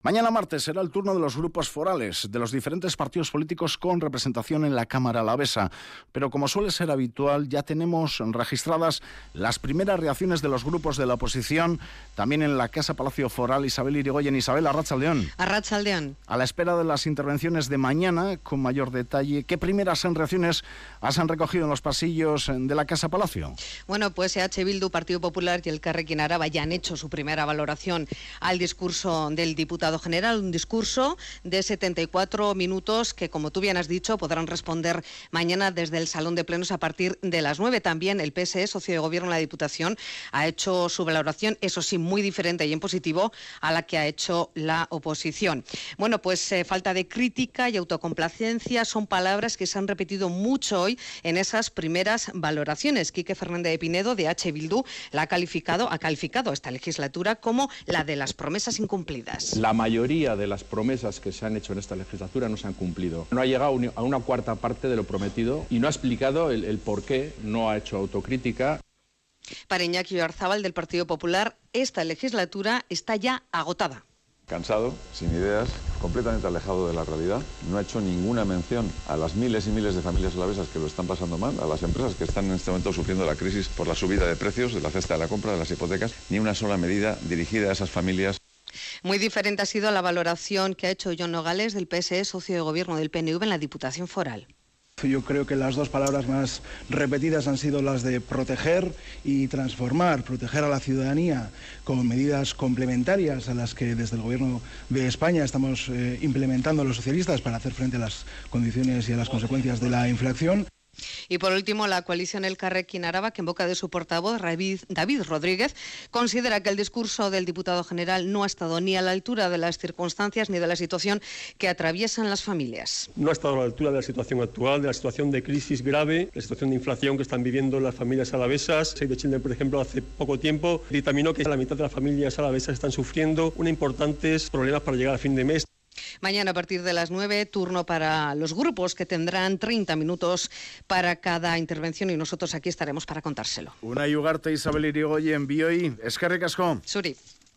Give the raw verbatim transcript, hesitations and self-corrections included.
Mañana martes será el turno de los grupos forales de los diferentes partidos políticos con representación en la Cámara alavesa. Pero como suele ser habitual, ya tenemos registradas las primeras reacciones de los grupos de la oposición, también en la Casa Palacio Foral. Isabel Irigoyen. Isabel, arratsaldeón. Arratsaldeón. A la espera de las intervenciones de mañana, con mayor detalle, ¿qué primeras reacciones has recogido en los pasillos de la Casa Palacio? Bueno, pues E H Bildu, Partido Popular y el Elkarrekin Araba ya han hecho su primera valoración al discurso del diputado general, un discurso de setenta y cuatro minutos que, como tú bien has dicho, podrán responder mañana desde el Salón de Plenos a partir de las nueve. También el P S E, socio de gobierno en la Diputación, ha hecho su valoración, eso sí, muy diferente y en positivo a la que ha hecho la oposición. Bueno, pues eh, falta de crítica y autocomplacencia son palabras que se han repetido mucho hoy en esas primeras valoraciones. Quique Fernández de Pinedo, de E H Bildu, la ha calificado, ha calificado esta legislatura como la de las promesas incumplidas. La La mayoría de las promesas que se han hecho en esta legislatura no se han cumplido. No ha llegado a una cuarta parte de lo prometido y no ha explicado el, el por qué, no ha hecho autocrítica. Para Iñaki Oyarzábal, del Partido Popular, esta legislatura está ya agotada. Cansado, sin ideas, completamente alejado de la realidad. No ha hecho ninguna mención a las miles y miles de familias alavesas que lo están pasando mal, a las empresas que están en este momento sufriendo la crisis por la subida de precios, de la cesta de la compra, de las hipotecas. Ni una sola medida dirigida a esas familias. Muy diferente ha sido la valoración que ha hecho Jon Nogales, del P S E, socio de gobierno del P N V en la Diputación Foral. Yo creo que las dos palabras más repetidas han sido las de proteger y transformar, proteger a la ciudadanía con medidas complementarias a las que desde el Gobierno de España estamos eh, implementando los socialistas para hacer frente a las condiciones y a las consecuencias de la inflación. Y por último, la coalición Elkarrekin Araba, que en boca de su portavoz, David Rodríguez, considera que el discurso del diputado general no ha estado ni a la altura de las circunstancias ni de la situación que atraviesan las familias. No ha estado a la altura de la situación actual, de la situación de crisis grave, la situación de inflación que están viviendo las familias alavesas. Save the Children, por ejemplo, hace poco tiempo dictaminó que la mitad de las familias alavesas están sufriendo unos importantes problemas para llegar a fin de mes. Mañana a partir de las nueve, turno para los grupos que tendrán treinta minutos para cada intervención y nosotros aquí estaremos para contárselo. Unai Ugarte, Isabel Irigoyen, Bioi, eskerrik asko. Zuri.